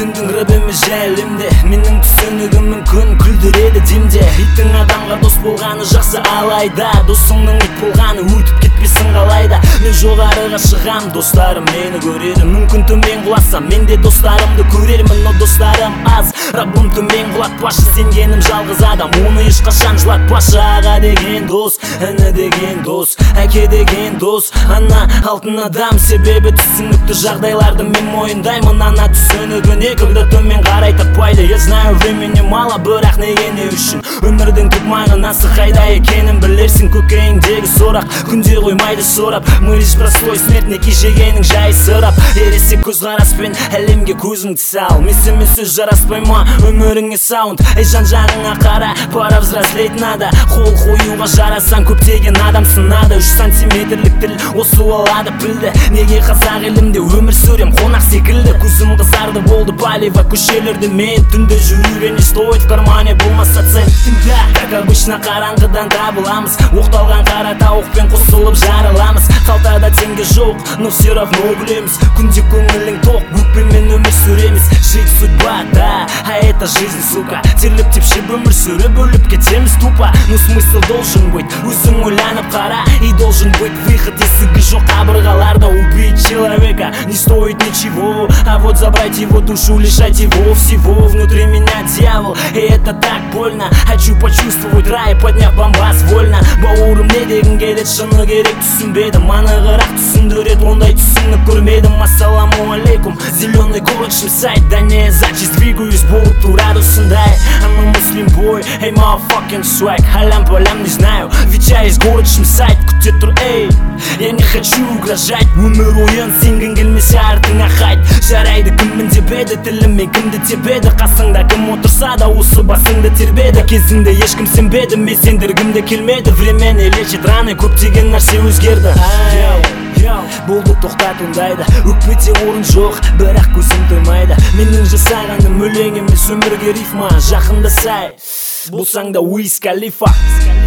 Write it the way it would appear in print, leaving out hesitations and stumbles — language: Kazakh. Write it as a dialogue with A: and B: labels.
A: Өзіңдің рыбымы жәлімде, менің түсінігімін күн күлдіреді демде. Иттің адамға дос болғаны жақсы алайда, досыңның ит болғаны өтіп кетпесін қалайда. Мен жоғарыға шығам, достарым мені көреді. Мүмкін төмен құласам, мен де достарымды көрермін. Но достарым аз, Раббым төмен құлатпашы, сенгенім жалғыз адам. Оны ешқашан жылатпашы. Аға деген дос, іні деген дос, әке деген дос, ана алтын адам. Себебі түсінікті жағдайларды мен мойындаймын. Ана түсінігіне когда төмен қарай таппайды. Я знаю, времени мало, бірақ неге не үшін? Өмірдің түп мағынасы қайда екенін білерсің. Көкейіңдегі сұрақ күнде қоймайды сорап. Мы лишь простой смертники, жегенің жай сырап. Ересе көзқараспен әлемге көзіңді сал. Месіме сөз жараспай ма өміріңе саунд? Ей жан-жағыңа қара, пара взрослеть надо. Қол қоюға жарасаң көптеген адам сынады. 3 сантиметрлік тіл осы алады пілді. Неге қазақ елімде өмір сүрем қонақ секілді? Көзім қызарды болды Палево көшелерде. Мен түнде жүруге не стоит, в кармане болмаса центіңді. Как обычно қараңғыдан табыламыз, оқталған қара тауықпен қосылып жарыламыз. Қалтада теңге жоқ, но все равно гулеміз. Күнде көңілің тоқ, өкпемен өмір сүреміз. Жить судьба, да, а это жизнь, сука. Терлеп тепшіп өмір сүріп өліп кетеміз тупо. Но смысл должен быть, өзің ойланып қара. И должен быть выход, есігі жоқ қабырғаларда. Убить человека не стоит ничего, а вот забрать его душу, лишать его всего. Внутри меня дьявол, и это так больно. Хочу почувствовать рай, подняв бомбас вольно. Бауырым не дегін келет, шыны керек түсінбедім. Анығырақ түсіндірет, ондай түсініп көрмедім. Ассаламу алейкум, зеленый колледж сайт. Да не зачист двигаюсь, болып турады осындай. I'm a Muslim boy, hey motherfucking swag. Халям-полям не знаю, ведь я из город сайт. Күте тұр, эй, я не хочу угрожать. Өмір ойын сенгін келмесе артыңа қайт. Жарайды кіммін деп еді, тіліммен кімді тебеді. Қасыңда кім отырса да осы басыңды тербеді. Кезінде ешкім сенбеді, мен сендіргімді келмеді. Время не лечит раны, көптеген нәрсе өзгерді. Болды тоқтат ондайды, өкпеде орын жоқ, бірақ көзім тоймайды. Менің жасағаным өлең емес, өмірге рифма. Жақында сай, болсаң да Уиз Калифа.